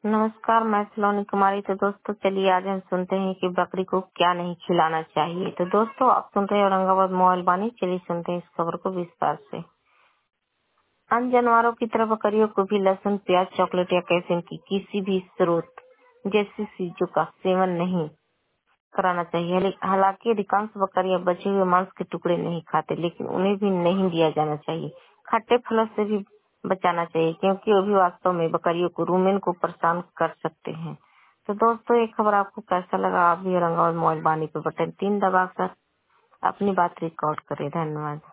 नमस्कार, मैं सलोनी कुमारी। तो दोस्तों चलिए आज हम सुनते हैं कि बकरी को क्या नहीं खिलाना चाहिए। तो दोस्तों आप सुन रहे हैं औरंगाबाद मोबाइल वाणी। चलिए सुनते हैं इस खबर को विस्तार से। अन्य जानवरों की तरह बकरियों को भी लहसुन, प्याज, चॉकलेट या कैफीन की किसी भी स्रोत जैसी चीजों का सेवन नहीं कराना चाहिए। हालांकि अधिकांश बकरियां बचे हुए मांस के टुकड़े नहीं खाते, लेकिन उन्हें भी नहीं दिया जाना चाहिए। खट्टे फलों से भी बचाना चाहिए, क्योंकि वो भी वास्तव में बकरियों को रूमेन को परेशान कर सकते हैं। तो दोस्तों ये खबर आपको कैसा लगा? आप भी औरंगाबाद मोबाइल वाणी पे बटन 3 दबाकर अपनी बात रिकॉर्ड करें। धन्यवाद।